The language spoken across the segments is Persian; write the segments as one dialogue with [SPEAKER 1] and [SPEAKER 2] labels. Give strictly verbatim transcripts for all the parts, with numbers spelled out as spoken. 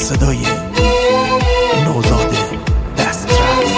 [SPEAKER 1] صدای نوزاد دسترس.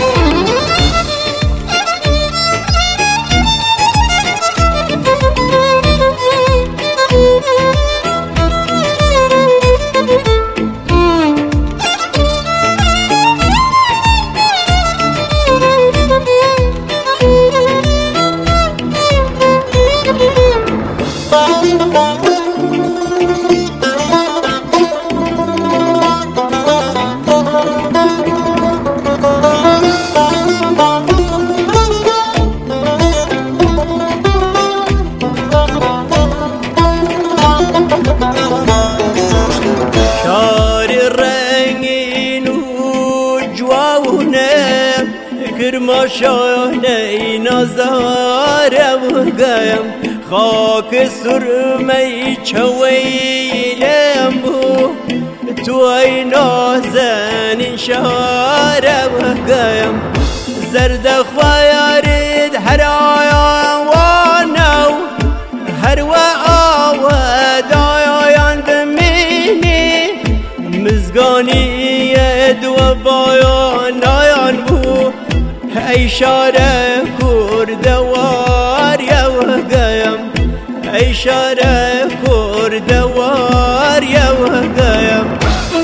[SPEAKER 2] کرما شانه نازاره وگم خاک سرمی چویلم بو تو ای نازن شاره وگم زرد خویارد هر آیان وانو هر و آود آیان بمینی مزگانی دو بایان آیان بو ای شاره کردوار یا وگیم ای شاره کردوار یا وگیم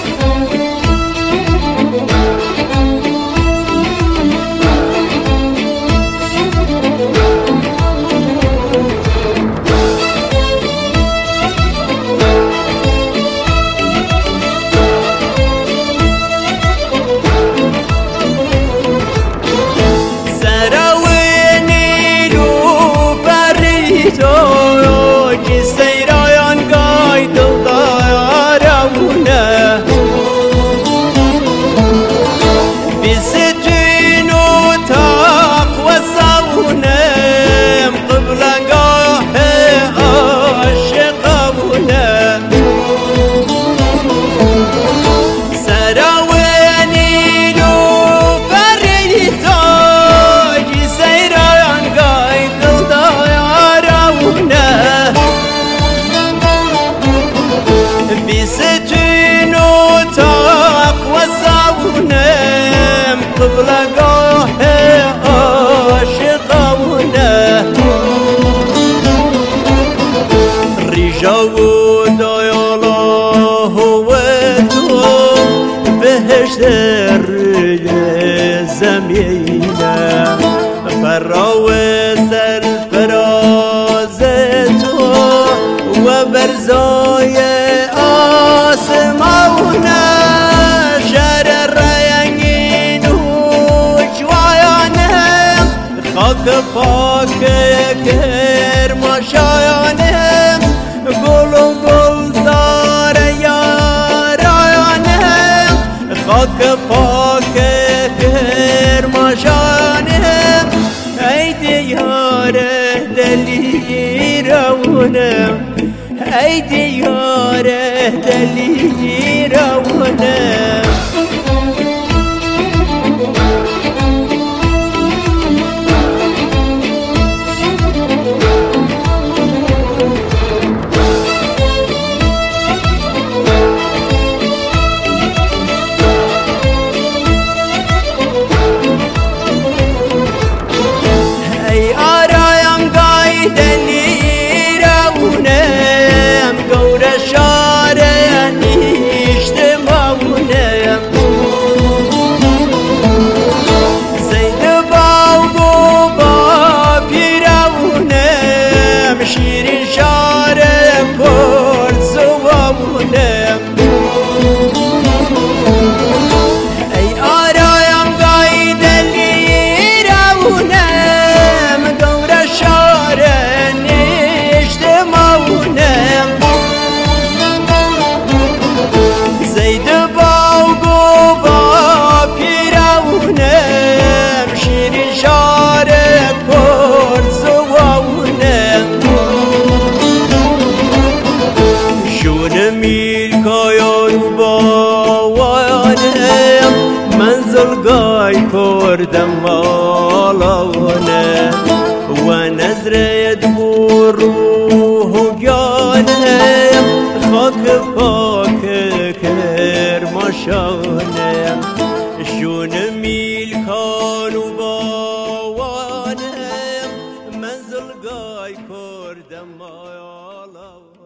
[SPEAKER 2] زمینه فراو سرفراز تو و برزای آسمانه شهر رنگین و جوایانه خاک پاک کرماشایانه گل و گلزار یارایانه خاک پاک کرماشانه ای دیار دلیرونه ای دیار دلیرونه کردم مالونه و نظرت بروح و گانه خاک پاک کرماش نشانه شون میل کان و باوانه منزل گای کردم مالا